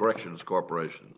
Corrections Corporation.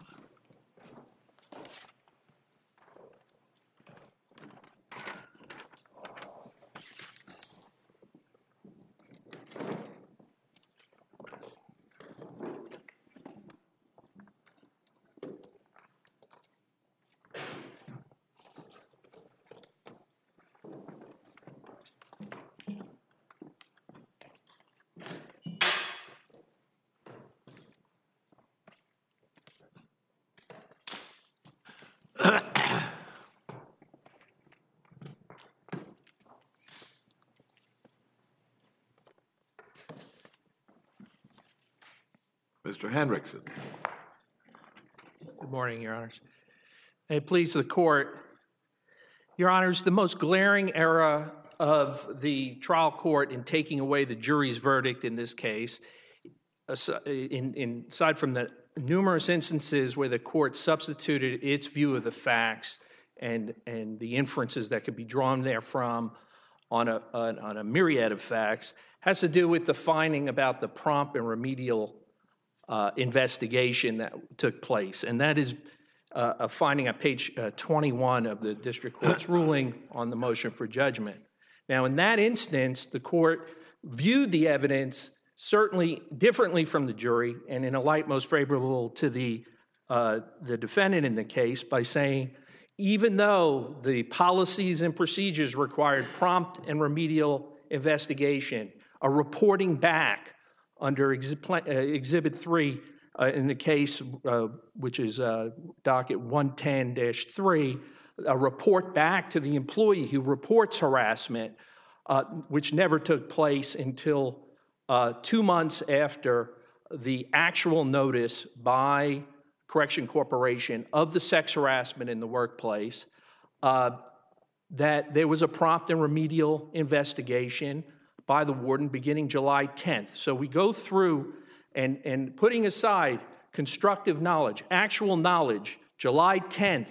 Mr. Hendrickson. Good morning, Your Honors. May it please the Court. Your Honors, the most glaring error of the trial court in taking away the jury's verdict in this case, aside from the numerous instances where the court substituted its view of the facts and the inferences that could be drawn therefrom on a myriad of facts, has to do with the finding about the prompt and remedial investigation that took place. And that is a finding on page 21 of the district court's ruling on the motion for judgment. Now, in that instance, the court viewed the evidence certainly differently from the jury and in a light most favorable to the defendant in the case by saying, even though the policies and procedures required prompt and remedial investigation, a reporting back under Exhibit 3 in the case, which is docket 110-3, a report back to the employee who reports harassment, which never took place until 2 months after the actual notice by Correction Corporation of the sex harassment in the workplace, that there was a prompt and remedial investigation by the warden beginning July 10th. So we go through and putting aside constructive knowledge, actual knowledge, July 10th,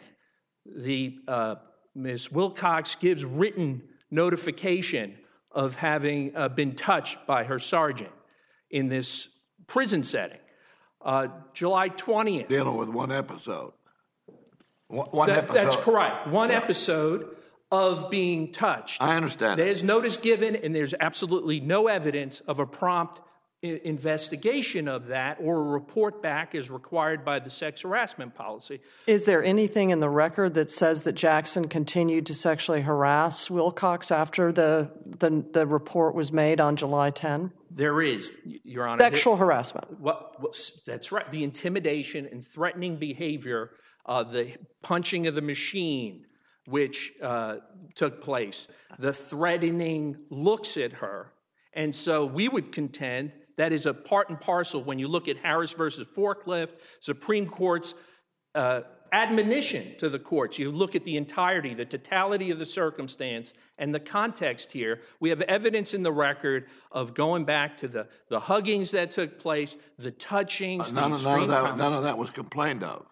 Ms. Wilcox gives written notification of having been touched by her sergeant in this prison setting. July 20th. Dealing with one episode. That's correct. One episode of being touched. I understand. There's notice given, and there's absolutely no evidence of a prompt investigation of that or a report back as required by the sex harassment policy. Is there anything in the record that says that Jackson continued to sexually harass Wilcox after the report was made on July 10? There is, Your Honor. Sexual harassment. That's right. The intimidation and threatening behavior, the punching of the machine, which took place, the threatening looks at her. And so we would contend that is a part and parcel when you look at Harris versus Forklift, Supreme Court's admonition to the courts. You look at the entirety, the totality of the circumstance and the context here. We have evidence in the record of going back to the huggings that took place, the touchings. None of that was complained of.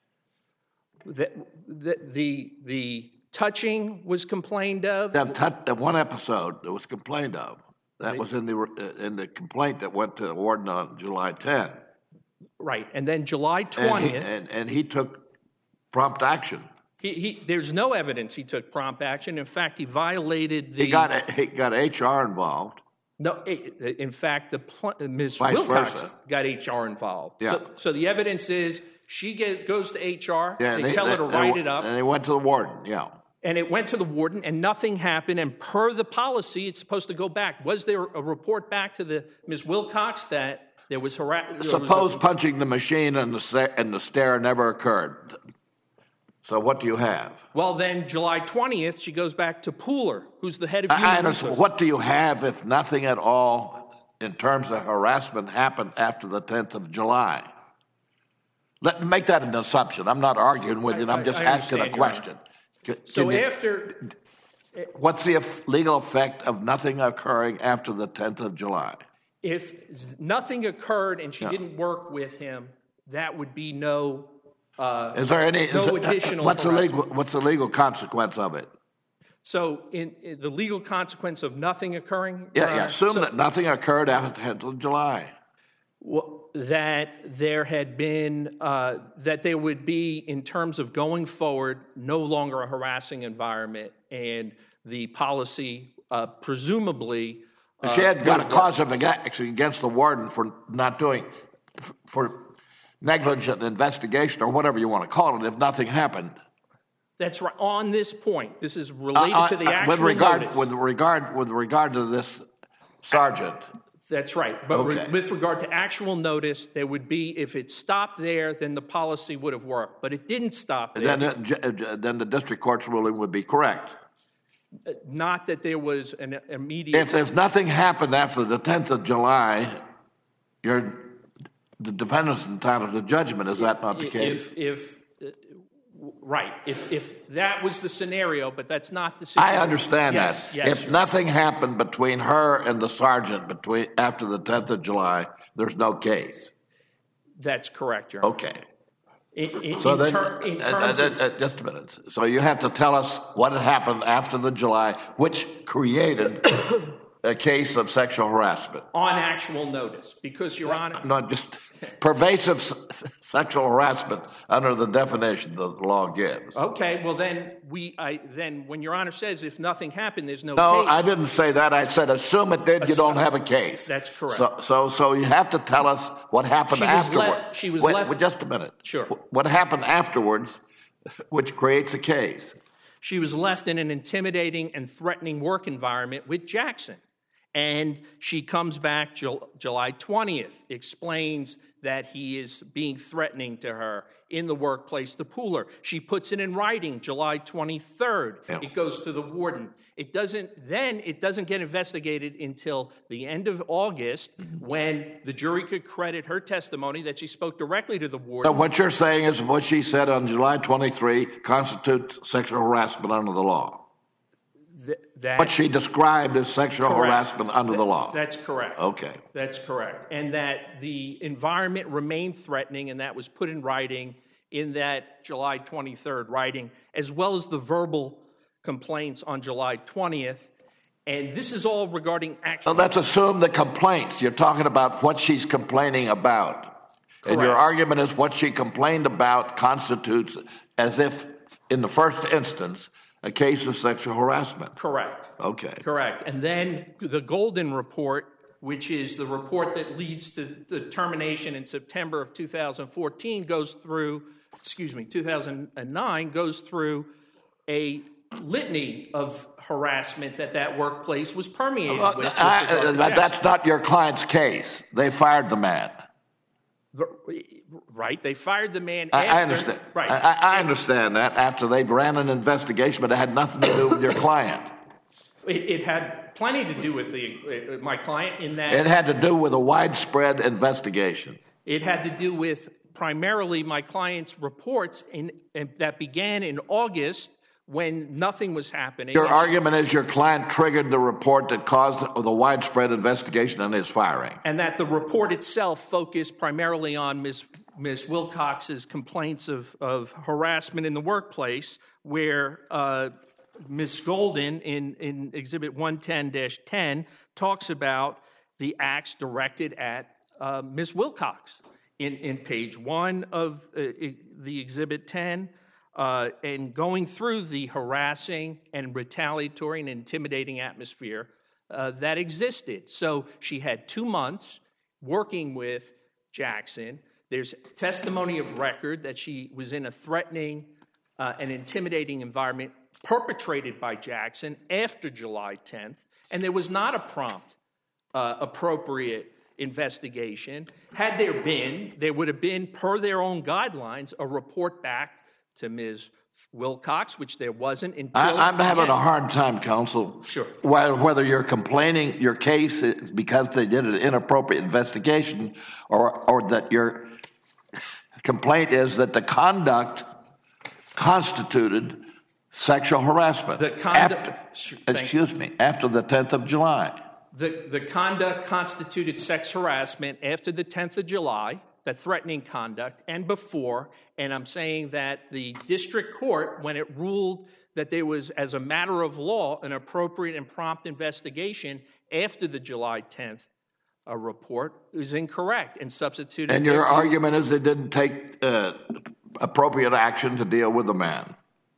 The touching was complained of. That one episode that was complained of. That was in the complaint that went to the warden on July 10. Right, and then July 20th. And he took prompt action. There's no evidence he took prompt action. In fact, he violated the... He got HR involved. No, in fact, Ms. Vice Wilcox versa. got HR involved. Yeah. So the evidence is she goes to HR, they tell her to write it up. And they went to the warden, yeah. And it went to the warden, and nothing happened. And per the policy, it's supposed to go back. Was there a report back to Ms. Wilcox that there was harassment? Suppose punching the machine and the stare never occurred. So what do you have? Well, then July 20th, she goes back to Pooler, who's the head of I understand. What do you have if nothing at all in terms of harassment happened after the 10th of July? Make that an assumption. I'm not arguing with you. I'm just asking a question. What's the legal effect of nothing occurring after the 10th of July? If nothing occurred and she didn't work with him, that would be no additional what's the legal consequence of it? So in the legal consequence of nothing occurring? Assume that nothing occurred after the 10th of July. Well, that there had been, that there would be, in terms of going forward, no longer a harassing environment, and the policy presumably... she had got a cause of action against the warden for not doing, for negligent investigation or whatever you want to call it, if nothing happened. That's right. On this point, this is related to the actual notice. With regard to this sergeant. That's right. But Okay. with regard to actual notice, there would be, if it stopped there, then the policy would have worked. But it didn't stop there. Then the district court's ruling would be correct. Not that there was an immediate... If nothing happened after the 10th of July, the defendant's entitled to judgment. Is that not the case? Right. If that was the scenario, but that's not the situation. I understand that. Yes, if nothing happened between her and the sergeant after the 10th of July, there's no case. That's correct, Your Honor. Okay. In terms of... Just a minute. So you have to tell us what had happened after the July, which created a case of sexual harassment. On actual notice, because, Your Honor... Not just pervasive sexual harassment under the definition the law gives. Okay, well then when Your Honor says if nothing happened, there's no case. No, I didn't say that. I said assume it did, you don't have a case. That's correct. So you have to tell us what happened afterwards. She was left... Just a minute. Sure. What happened afterwards, which creates a case? She was left in an intimidating and threatening work environment with Jackson. And she comes back July 20th, explains that he is being threatening to her in the workplace to pull her. She puts it in writing July 23rd. Yeah. It goes to the warden. It doesn't get investigated until the end of August when the jury could credit her testimony that she spoke directly to the warden. So what you're saying is what she said on July 23 constitutes sexual harassment under the law. What she described as sexual harassment under the law. That's correct. Okay. That's correct. And that the environment remained threatening, and that was put in writing in that July 23rd writing, as well as the verbal complaints on July 20th. And this is all regarding actual... So let's assume the complaints. You're talking about what she's complaining about. Correct. And your argument is what she complained about constitutes, as if in the first instance, a case of sexual harassment. Correct. Okay. Correct. And then the Golden Report, which is the report that leads to the termination in September of 2014, 2009, goes through a litany of harassment that workplace was permeated with. That's not your client's case. They fired the man. Right, they fired the man after... I understand. Right. I understand that after they ran an investigation, but it had nothing to do with your client. It had plenty to do with my client in that... It had to do with a widespread investigation. It had to do with primarily my client's reports that began in August when nothing was happening. Your argument is your client triggered the report that caused the widespread investigation and his firing. And that the report itself focused primarily on Ms. Wilcox's complaints of harassment in the workplace, where Ms. Golden in Exhibit 110-10 talks about the acts directed at Ms. Wilcox in page 1 of the Exhibit 10. And going through the harassing and retaliatory and intimidating atmosphere that existed. So she had 2 months working with Jackson. There's testimony of record that she was in a threatening and intimidating environment perpetrated by Jackson after July 10th. And there was not a prompt, appropriate investigation. Had there been, there would have been, per their own guidelines, a report back to Ms. Wilcox, which there wasn't until... I'm having a hard time, counsel. Sure. Whether you're complaining your case is because they did an inappropriate investigation or that your complaint is that the conduct constituted sexual harassment. After the 10th of July. The conduct constituted sex harassment after the 10th of July, the threatening conduct, and before, and I'm saying that the district court, when it ruled that there was, as a matter of law, an appropriate and prompt investigation after the July 10th report is incorrect and substituted. And your argument is they didn't take appropriate action to deal with the man.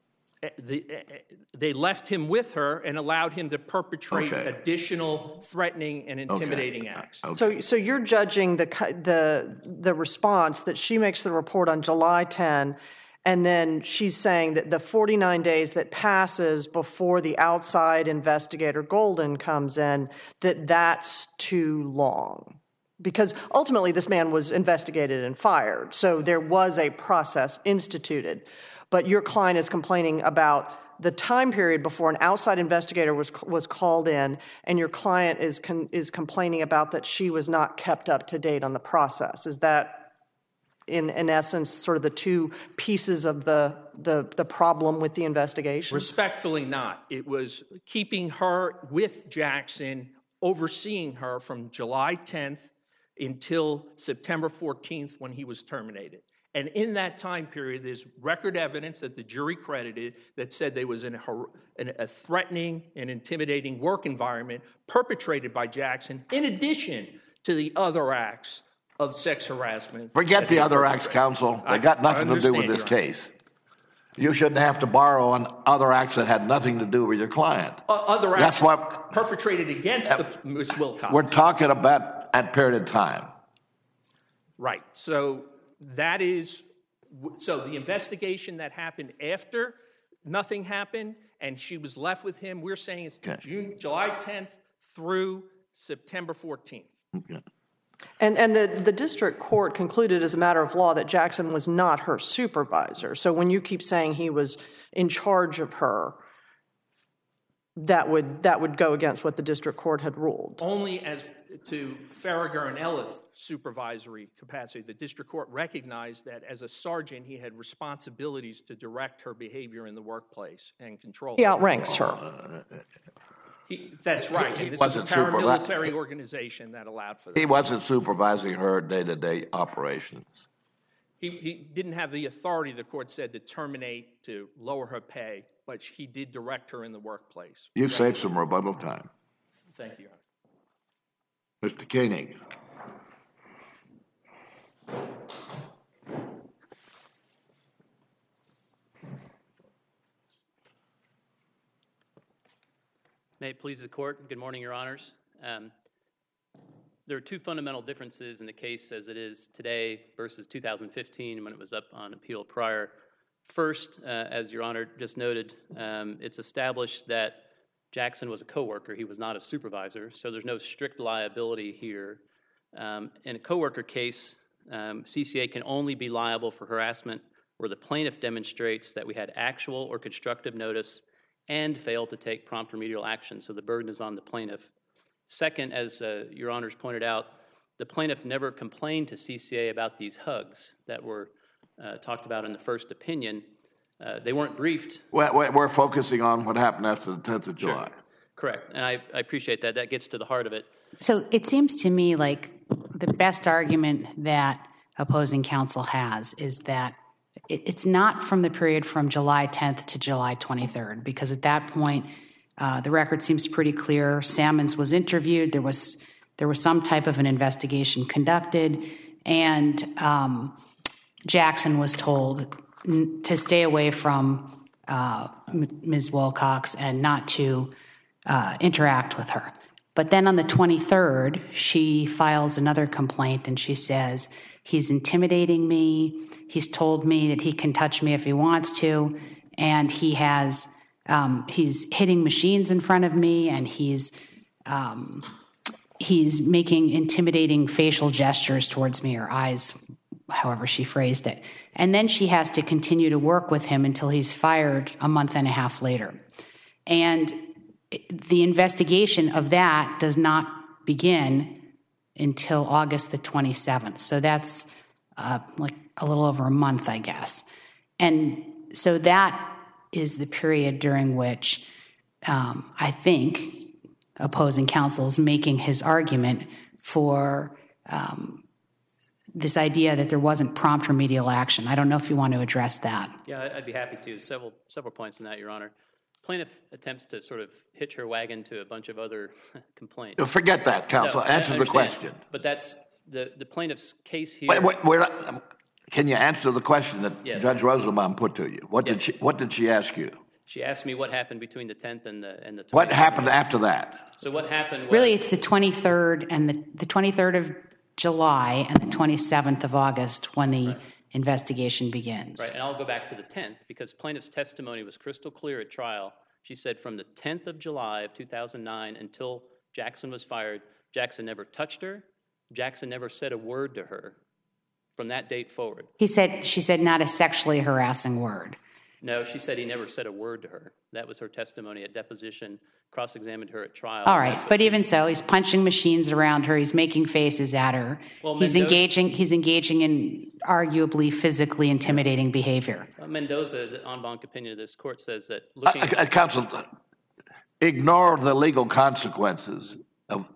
They left him with her and allowed him to perpetrate additional threatening and intimidating acts. So you're judging the response that she makes the report on July 10, and then she's saying that the 49 days that passes before the outside investigator Golden comes in, that's too long. Because ultimately this man was investigated and fired, so there was a process instituted. But your client is complaining about the time period before an outside investigator was called in, and your client is complaining about that she was not kept up to date on the process. Is that, in essence, sort of the two pieces of the problem with the investigation? Respectfully not. It was keeping her with Jackson, overseeing her from July 10th until September 14th when he was terminated. And in that time period, there's record evidence that the jury credited that said there was a threatening and intimidating work environment perpetrated by Jackson, in addition to the other acts of sex harassment. Forget the other acts, counsel. They got nothing to do with this case. You shouldn't have to borrow on other acts that had nothing to do with your client. Other acts perpetrated against Ms. Wilcox. We're talking about that period of time. Right. So the investigation that happened after nothing happened and she was left with him, we're saying it's July 10th through September 14th. Okay. And the district court concluded as a matter of law that Jackson was not her supervisor. So when you keep saying he was in charge of her, that would go against what the district court had ruled. Only as to Farragher and Ellis supervisory capacity. The district court recognized that as a sergeant, he had responsibilities to direct her behavior in the workplace and control her. He outranks her. That's right. This is a paramilitary organization that allowed for that. He wasn't supervising her day-to-day operations. He didn't have the authority, the court said, to terminate, to lower her pay, but he did direct her in the workplace. You've saved some rebuttal time. Thank you, Your Honor. Mr. Koenig. May it please the court. Good morning, Your Honors. There are two fundamental differences in the case as it is today versus 2015 when it was up on appeal prior. First, as Your Honor just noted, it's established that Jackson was a coworker. He was not a supervisor, so there's no strict liability here. In a coworker case, CCA can only be liable for harassment where the plaintiff demonstrates that we had actual or constructive notice and failed to take prompt remedial action, so the burden is on the plaintiff. Second, as Your Honors pointed out, the plaintiff never complained to CCA about these hugs that were talked about in the first opinion. They weren't briefed. We're focusing on what happened after the 10th of July. Sure. Correct, and I appreciate that. That gets to the heart of it. So it seems to me like the best argument that opposing counsel has is that it's not from the period from July 10th to July 23rd, because at that point, the record seems pretty clear. Sammons was interviewed. There was some type of an investigation conducted, and Jackson was told to stay away from Ms. Wilcox and not to interact with her. But then on the 23rd, she files another complaint and she says, he's intimidating me. He's told me that he can touch me if he wants to. And he's hitting machines in front of me, and he's making intimidating facial gestures towards me, or eyes, however she phrased it. And then she has to continue to work with him until he's fired a month and a half later. And the investigation of that does not begin until August the 27th. So that's like a little over a month, I guess. And so that is the period during which I think opposing counsel is making his argument for this idea that there wasn't prompt remedial action. I don't know if you want to address that. Yeah, I'd be happy to. Several points in that, Your Honor. Plaintiff attempts to sort of hitch her wagon to a bunch of other complaints. Forget that, counsel. No, I Answer the understand, question. But that's the plaintiff's case here. Can you answer the question that Yes. Judge Rosenbaum put to you? What Yes. did she ask you? She asked me what happened between the 10th and the 27th. What happened after that? So what happened was... Really, it's the 23rd and the 23rd of July and the 27th of August when the investigation begins. Right, and I'll go back to the 10th because plaintiff's testimony was crystal clear at trial. She said from the 10th of July of 2009 until Jackson was fired, Jackson never touched her. Jackson never said a word to her from that date forward. She said not a sexually harassing word. No, she said he never said a word to her. That was her testimony at deposition, cross-examined her at trial. All right, but even so, he's punching machines around her. He's making faces at her. Well, He's engaging in arguably physically intimidating behavior. Mendoza, the en banc opinion of this court, says that looking at... Counsel, ignore the legal consequences of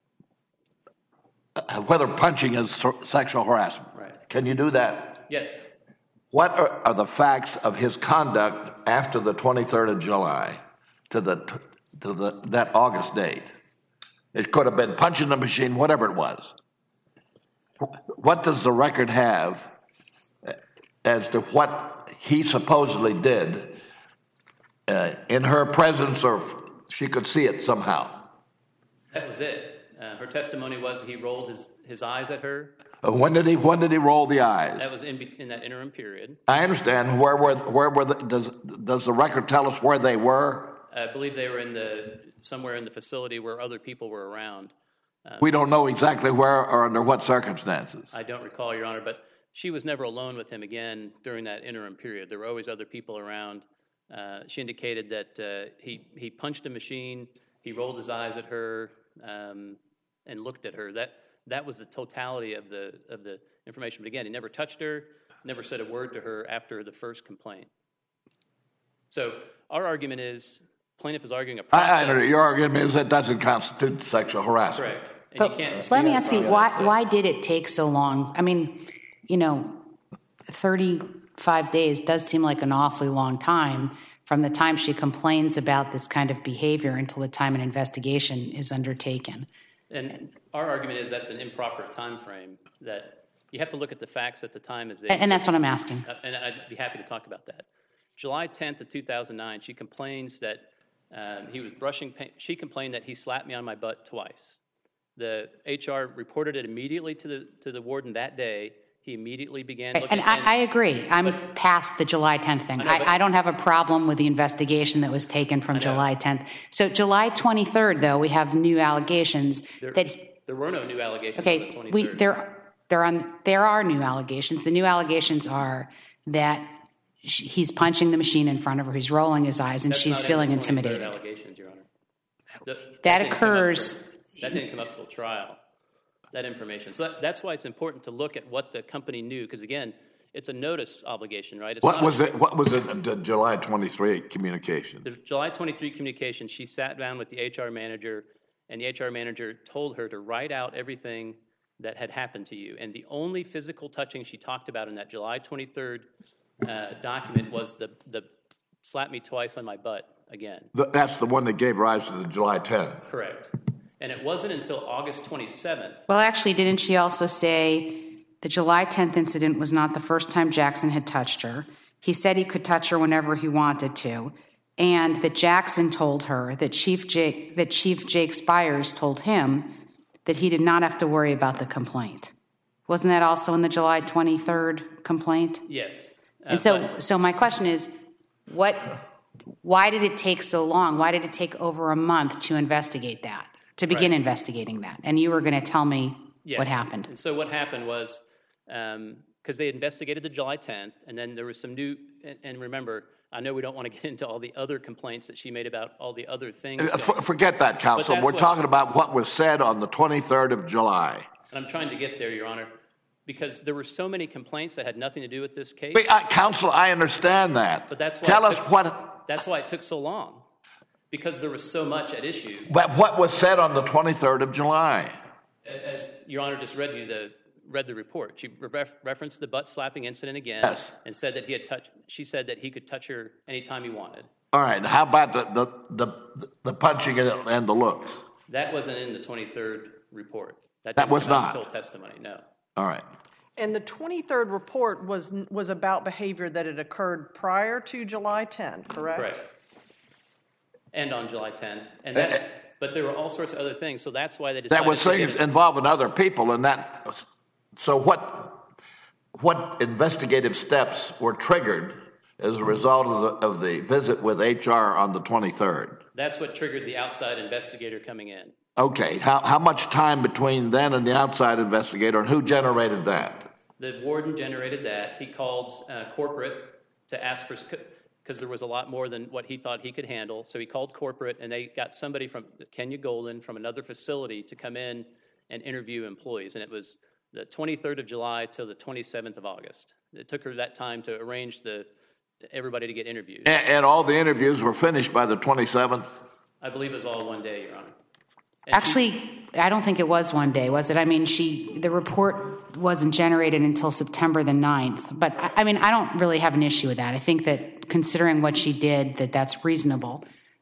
whether punching is sexual harassment. Right. Can you do that? Yes. What are the facts of his conduct after the 23rd of July to that August date? It could have been punching the machine, whatever it was. What does the record have as to what he supposedly did in her presence, or she could see it somehow? That was it. Her testimony was he rolled his eyes at her. When did he roll the eyes? That was in that interim period. I understand. Where were does the record tell us where they were? I believe they were somewhere in the facility where other people were around. We don't know exactly where or under what circumstances. I don't recall, Your Honor, but she was never alone with him again during that interim period. There were always other people around. She indicated that he punched a machine, he rolled his eyes at her, and looked at her. That was the totality of the information. But again, he never touched her, never said a word to her after the first complaint. So our argument is, plaintiff is arguing a process. Your argument is that doesn't constitute sexual harassment. Correct. And But you can't let me ask you, why did it take so long? I mean, 35 days does seem like an awfully long time from the time she complains about this kind of behavior until the time an investigation is undertaken. And our argument is that's an improper time frame, that you have to look at the facts at the time as they... And that's what I'm asking. And I'd be happy to talk about that. July 10th of 2009, she complains that he was brushing paint. She complained that he slapped me on my butt twice. The HR reported it immediately to the warden that day. He immediately began looking... And I agree. I'm past the July 10th thing. I don't have a problem with the investigation that was taken from July 10th. So July 23rd, though, we have new allegations There were no new allegations okay, on the 23rd. there are new allegations. The new allegations are that he's punching the machine in front of her, he's rolling his eyes, and That's she's not in feeling the 23rd intimidated. allegations, Your Honor. That occurs... That didn't come up till trial, that information. So that's why it's important to look at what the company knew, because, again, it's a notice obligation, right? What was it? The July 23 communication? The July 23 communication, she sat down with the HR manager, and the HR manager told her to write out everything that had happened to you. And the only physical touching she talked about in that July 23rd document was the slap me twice on my butt again. That's the one that gave rise to the July 10th. Correct. And it wasn't until August 27th. Well, actually, didn't she also say the July 10th incident was not the first time Jackson had touched her? He said he could touch her whenever he wanted to, and that Jackson told her that Chief Jake Spires told him that he did not have to worry about the complaint. Wasn't that also in the July 23rd complaint? Yes. And so my question is, why did it take so long? Why did it take over a month to investigate that? To begin investigating that. And you were going to tell me what happened. And so what happened was, because they investigated the July 10th, and then there was some new, and remember, I know we don't want to get into all the other complaints that she made about all the other things. Forget that, counsel. We're talking about what was said on the 23rd of July. And I'm trying to get there, Your Honor, because there were so many complaints that had nothing to do with this case. Counsel, I understand that. But that's why Tell us what... That's why it took so long. Because there was so much at issue. But what was said on the 23rd of July? As Your Honor just read the report. She referenced the butt slapping incident again, yes, and said that she said that he could touch her anytime he wanted. All right. How about the punching and the looks? That wasn't in the 23rd report. That was not until testimony. No. All right. And the 23rd report was about behavior that had occurred prior to July 10, correct? Correct. And on July 10th. And but there were all sorts of other things, so that's why they decided. That was things involving other people, and that. So what investigative steps were triggered as a result of the visit with HR on the 23rd? That's what triggered the outside investigator coming in. Okay. How much time between then and the outside investigator, and who generated that? The warden generated that. He called corporate to ask for, because there was a lot more than what he thought he could handle. So he called corporate, and they got somebody from Kenya Golden from another facility to come in and interview employees. And it was the 23rd of July till the 27th of August. It took her that time to arrange everybody to get interviewed. And all the interviews were finished by the 27th? I believe it was all one day, Your Honor. And Actually, I don't think it was one day, was it? I mean, the report wasn't generated until September the 9th. But, I mean, I don't really have an issue with that. I think that considering what she did, that's reasonable.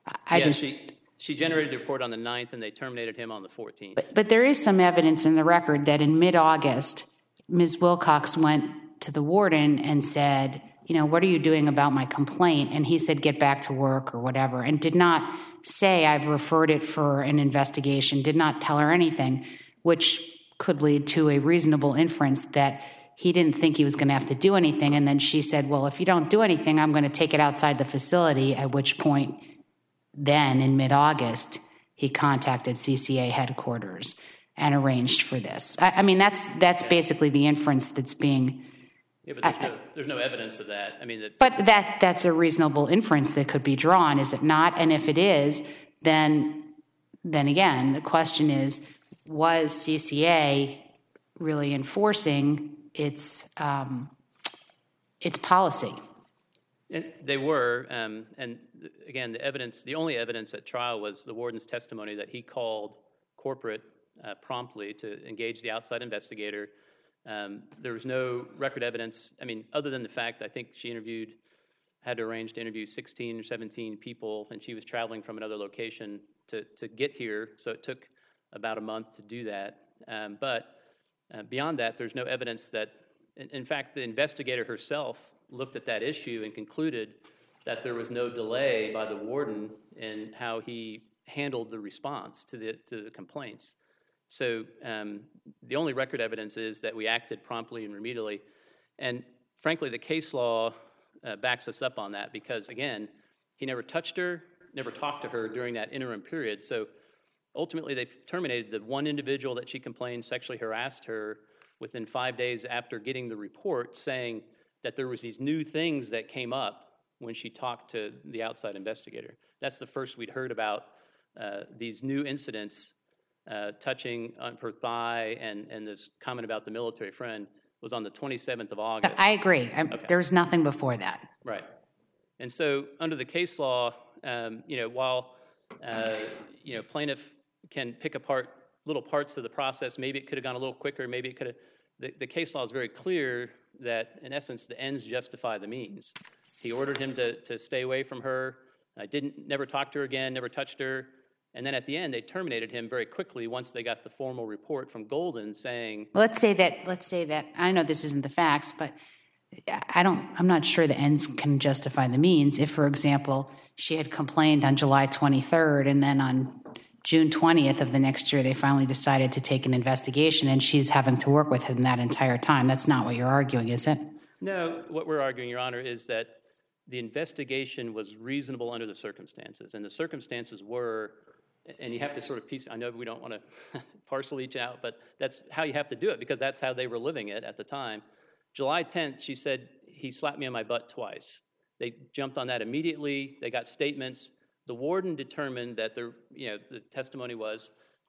She generated the report on the 9th, and they terminated him on the 14th. But there is some evidence in the record that in mid-August, Ms. Wilcox went to the warden and said, what are you doing about my complaint? And he said, get back to work or whatever, and did not say, I've referred it for an investigation, did not tell her anything, which could lead to a reasonable inference that he didn't think he was going to have to do anything. And then she said, well, if you don't do anything, I'm going to take it outside the facility, at which point then in mid-August, he contacted CCA headquarters and arranged for this. I mean, that's basically the inference that's being... Yeah, but there's no evidence of that. I mean, but that's a reasonable inference that could be drawn, is it not? And if it is, then again, the question is, was CCA really enforcing its policy? They were, and again, the only evidence at trial was the warden's testimony that he called corporate promptly to engage the outside investigator. There was no record evidence, I mean, other than the fact I think she had to arrange to interview 16 or 17 people, and she was traveling from another location to get here, so it took about a month to do that. But beyond that, there's no evidence that, in fact, the investigator herself looked at that issue and concluded that there was no delay by the warden in how he handled the response to the complaints. So the only record evidence is that we acted promptly and remedially. And frankly, the case law backs us up on that because, again, he never touched her, never talked to her during that interim period. So ultimately, they terminated the one individual that she complained sexually harassed her within 5 days after getting the report, saying that there was these new things that came up when she talked to the outside investigator. That's the first we'd heard about these new incidents touching on her thigh, and this comment about the military friend was on the 27th of August. I agree. There was nothing before that. Right. And so under the case law, while plaintiff can pick apart little parts of the process, maybe it could have gone a little quicker, maybe it could have, the case law is very clear that, in essence, the ends justify the means. He ordered him to stay away from her, never talked to her again, never touched her. And then at the end, they terminated him very quickly once they got the formal report from Golden saying... Let's say that, I know this isn't the facts, but I'm not sure the ends can justify the means. If, for example, she had complained on July 23rd and then on June 20th of the next year, they finally decided to take an investigation and she's having to work with him that entire time. That's not what you're arguing, is it? No, what we're arguing, Your Honor, is that the investigation was reasonable under the circumstances. And the circumstances were... And you have to sort of piece, I know we don't want to parcel each out, but that's how you have to do it because that's how they were living it at the time. July 10th, she said, he slapped me on my butt twice. They jumped on that immediately. They got statements. The warden determined that the testimony was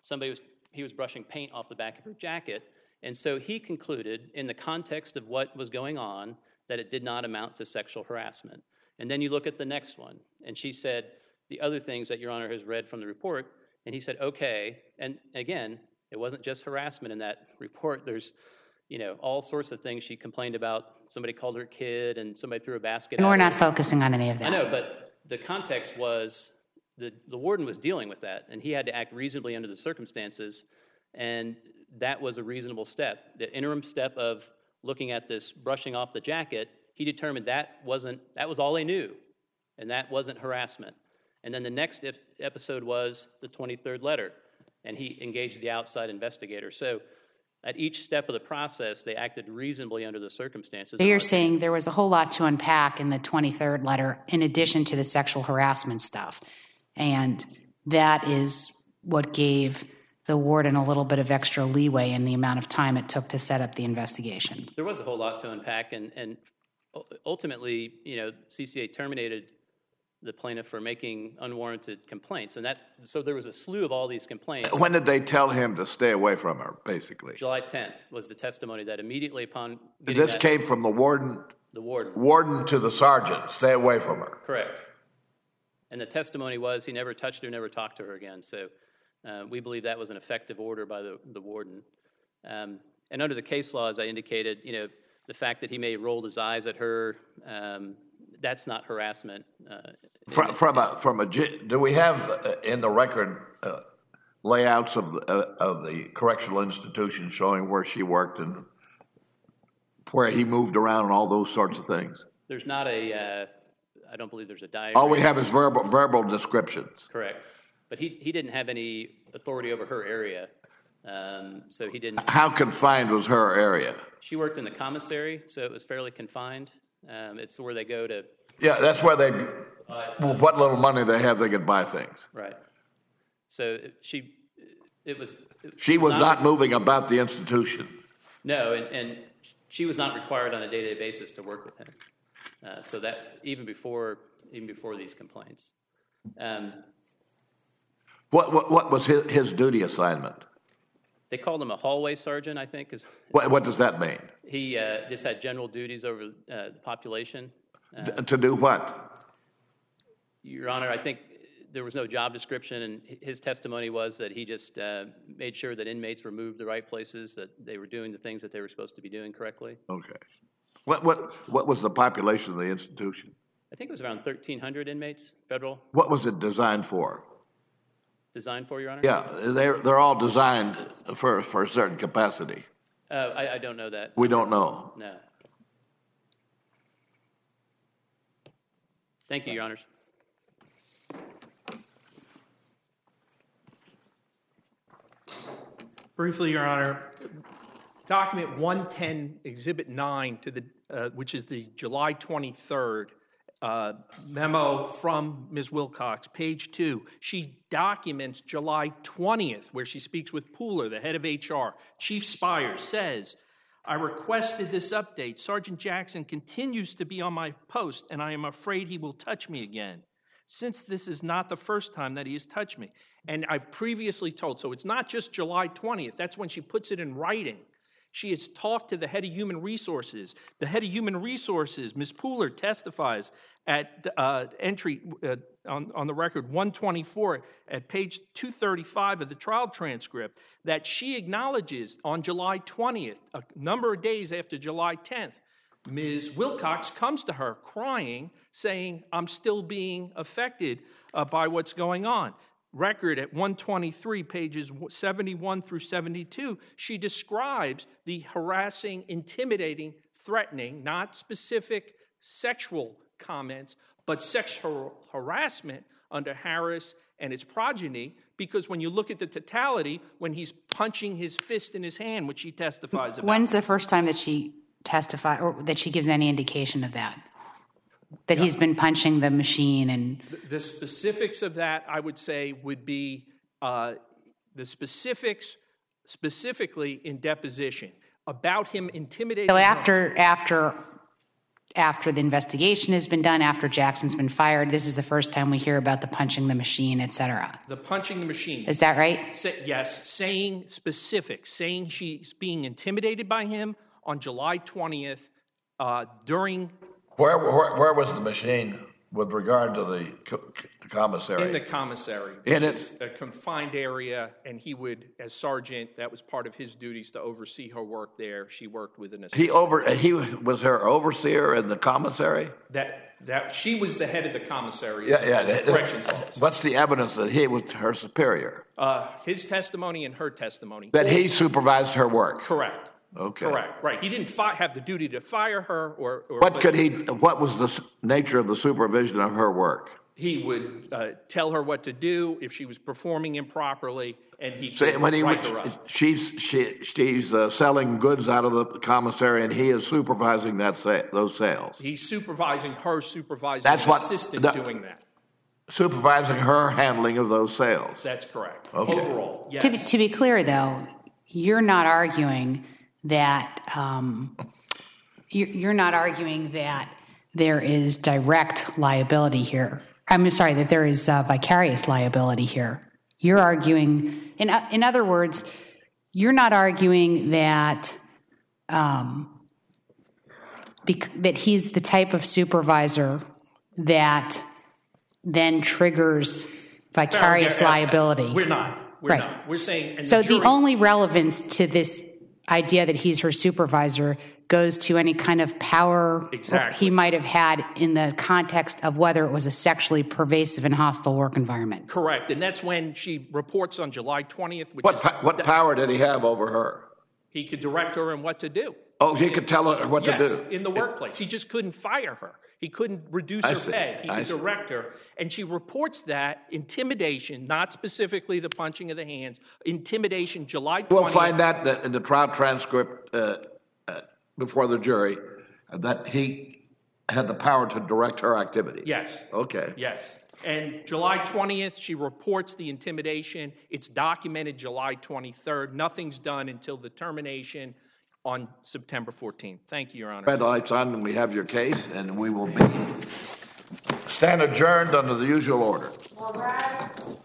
he was brushing paint off the back of her jacket. And so he concluded in the context of what was going on that it did not amount to sexual harassment. And then you look at the next one, and she said, the other things that Your Honor has read from the report, and he said, okay. And again, it wasn't just harassment in that report. There's, all sorts of things she complained about. Somebody called her kid, and somebody threw a basket and at her. We're not focusing on any of that. I know, but the context was the warden was dealing with that, and he had to act reasonably under the circumstances, and that was a reasonable step. The interim step of looking at this brushing off the jacket, he determined that was all they knew, and that wasn't harassment. And then the next episode was the 23rd letter, and he engaged the outside investigator. So at each step of the process, they acted reasonably under the circumstances. So you're saying there was a whole lot to unpack in the 23rd letter in addition to the sexual harassment stuff. And that is what gave the warden a little bit of extra leeway in the amount of time it took to set up the investigation. There was a whole lot to unpack, and ultimately, CCA terminated the plaintiff for making unwarranted complaints. And so there was a slew of all these complaints. When did they tell him to stay away from her, basically? July 10th was the testimony that immediately upon getting This came from the warden? The warden. Warden to the sergeant, stay away from her. Correct. And the testimony was he never touched her, never talked to her again. So we believe that was an effective order by the warden. And under the case law, as I indicated, the fact that he may have rolled his eyes at her, that's not harassment. Do we have in the record layouts of the correctional institution showing where she worked and where he moved around and all those sorts of things? There's not I don't believe there's a diagram. All we have is verbal descriptions. Correct. But he didn't have any authority over her area, so he didn't. How confined was her area? She worked in the commissary, so it was fairly confined. It's where they go to. Yeah, that's where what little money they have, they could buy things. Right. So she was not moving about the institution. No, and she was not required on a day-to-day basis to work with him. So that even before these complaints. What was his duty assignment? They called him a hallway sergeant, I think. What does that mean? He just had general duties over the population. To do what? Your Honor, I think there was no job description, and his testimony was that he just made sure that inmates were moved the right places, that they were doing the things that they were supposed to be doing correctly. Okay. What was the population of the institution? I think it was around 1,300 inmates, federal. What was it designed for? Designed for, Your Honor? Yeah, they're all designed for a certain capacity. I don't know that. We don't know. No. Thank you, Your Honors. Briefly, Your Honor, document 110, Exhibit 9, which is the July 23rd memo from Ms. Wilcox, page 2. She documents July 20th, where she speaks with Pooler, the head of HR. Chief Spires says, I requested this update. Sergeant Jackson continues to be on my post, and I am afraid he will touch me again, since this is not the first time that he has touched me. And I've previously told, so it's not just July 20th. That's when she puts it in writing. She has talked to the head of human resources. The head of human resources, Ms. Pooler, testifies at entry on the record 124 at page 235 of the trial transcript that she acknowledges on July 20th, a number of days after July 10th, Ms. Wilcox comes to her crying, saying, I'm still being affected by what's going on. Record at 123, pages 71 through 72, she describes the harassing, intimidating, threatening, not specific sexual comments, but sexual harassment under Harris and its progeny, because when you look at the totality, when he's punching his fist in his hand, which she testifies about. When's the first time that she testified, or that she gives any indication of that? That he's been punching the machine and... The specifics of that, I would say, would be the specifics specifically in deposition about him intimidating... So after the investigation has been done, after Jackson's been fired, this is the first time we hear about the punching the machine, et cetera. The punching the machine. Is that right? Yes. Saying specifics. Saying she's being intimidated by him on July 20th during... Where was the machine with regard to the commissary? In the commissary. In it? A confined area, and he would, as sergeant, that was part of his duties to oversee her work there. She worked with an assistant. He was her overseer in the commissary? That That she was the head of the commissary. Corrections officer. What's the evidence that he was her superior? His testimony and her testimony. That he supervised her work. Correct. Okay. Correct. Right. He didn't have the duty to fire her or what was the nature of the supervision of her work? He would tell her what to do if she was performing improperly, and he would write her up. She's selling goods out of the commissary, and he is supervising those sales. He's supervising her, supervising the assistant doing that. Supervising her handling of those sales. That's correct. Okay. Overall, yes. To be clear, though, you're not arguing that there is direct liability here. I'm sorry, that there is vicarious liability here. You're arguing, in other words, you're not arguing that that he's the type of supervisor that then triggers vicarious liability. We're not. We're not. We're saying. So the only relevance to this idea that he's her supervisor goes to any kind of power he might have had in the context of whether it was a sexually pervasive and hostile work environment. Correct. And that's when she reports on July 20th. What power did he have over her? He could direct her on what to do. Oh, he could tell her what to do? In the workplace. He just couldn't fire her. He couldn't reduce her pay. He could direct her. And she reports that intimidation, not specifically the punching of the hands, intimidation July 20th. We'll find that in the trial transcript before the jury, that he had the power to direct her activity. Yes. Okay. Yes. And July 20th, she reports the intimidation. It's documented July 23rd. Nothing's done until the termination on September 14th. Thank you, Your Honor. Red light's on, and we have your case, and we will stand adjourned under the usual order.